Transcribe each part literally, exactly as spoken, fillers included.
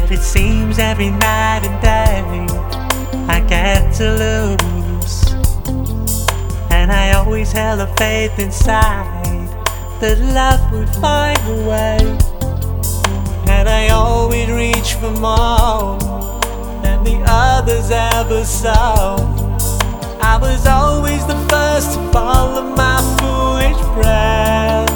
It seems every night and day I get to lose, and I always held a faith inside that love would find a way. And I always reach for more than the others ever saw. I was always the first to follow my foolish plan,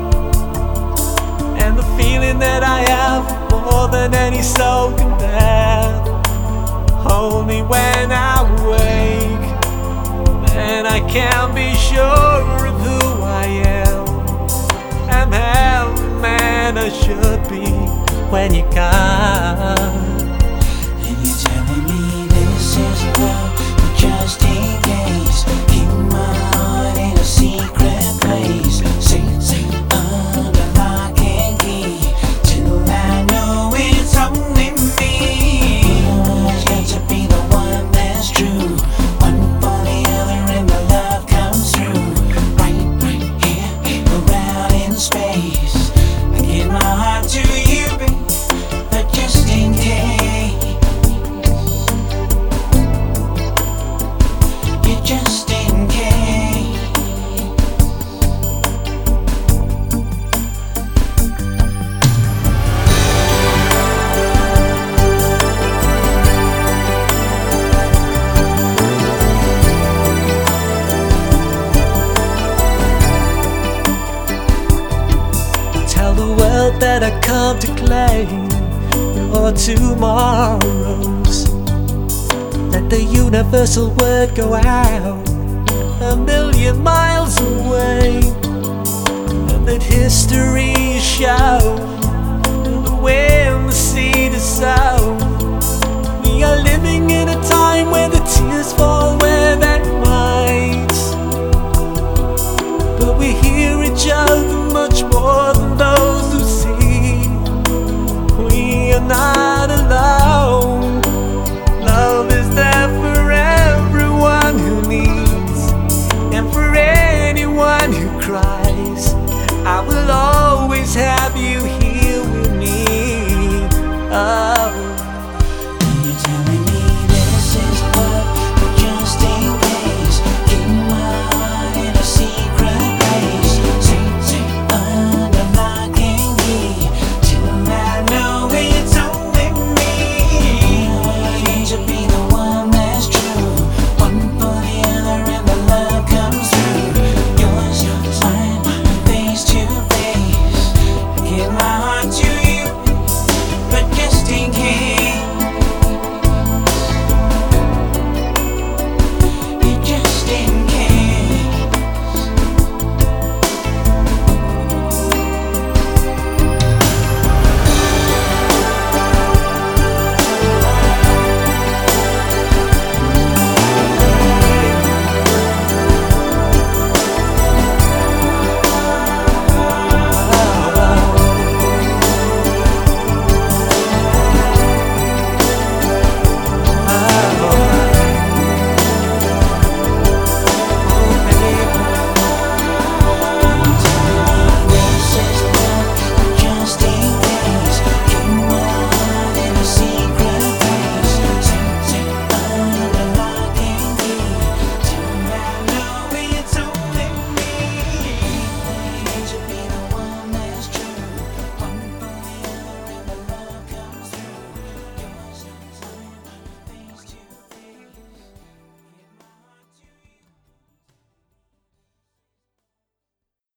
and the feeling that I have more than any soul can bear. Only when I wake, and I can't be sure of who I am. I'm half the man I should be when you come. And you're telling me this is love, but just in case, keep my heart in a secret place. Safe, safe under lock and key, till I know it's only me. Always got to be the one that's true, one for the other, and the love comes through. Right, right here, around in space, I give my heart to you, babe, but just in case, yeah, just in case. Tell the world that I come to claim your tomorrows, let the universal word go out a million miles away, and that history is shown in the wind, the sea, the sound. We are living in a time where the tears fall where they might, but we hear each other much more than those who see. We are not